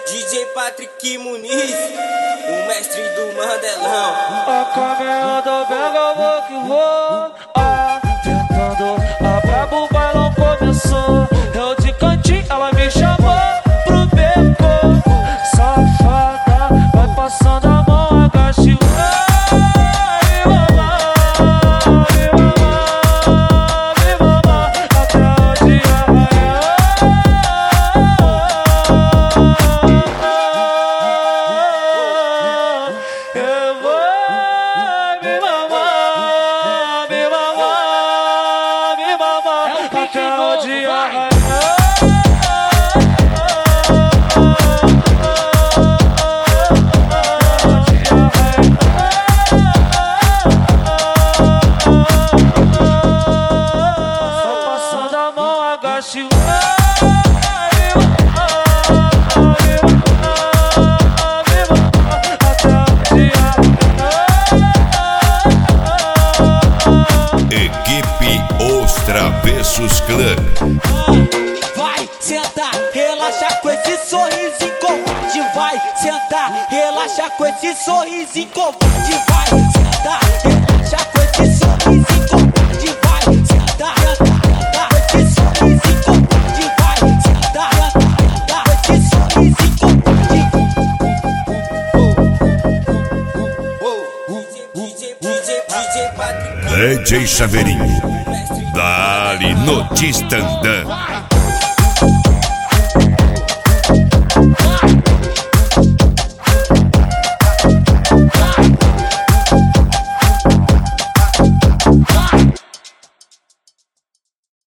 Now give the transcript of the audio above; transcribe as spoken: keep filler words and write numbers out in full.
D J Patrick Muniz, o mestre do Mandelão. A caminhada pega, vou que vou. Ah, tentando, a brabo, o bailão começou. Eu de cantinho, ela me chamou pro beco. Safada, vai passando a mão, agache o Equipe Os Travessos Club. Vai sentar, relaxa com esse sorrisinho covarde. Vai sentar, relaxa com esse sorrisinho covarde. Vai sentar, relaxa com esse sorrisinho covarde. Vai sentar, sentar com esse sorrisinho covarde. Vai sentar, sentar com esse sorrisinho covarde. D J Chaveirinho, dali no Tistandã.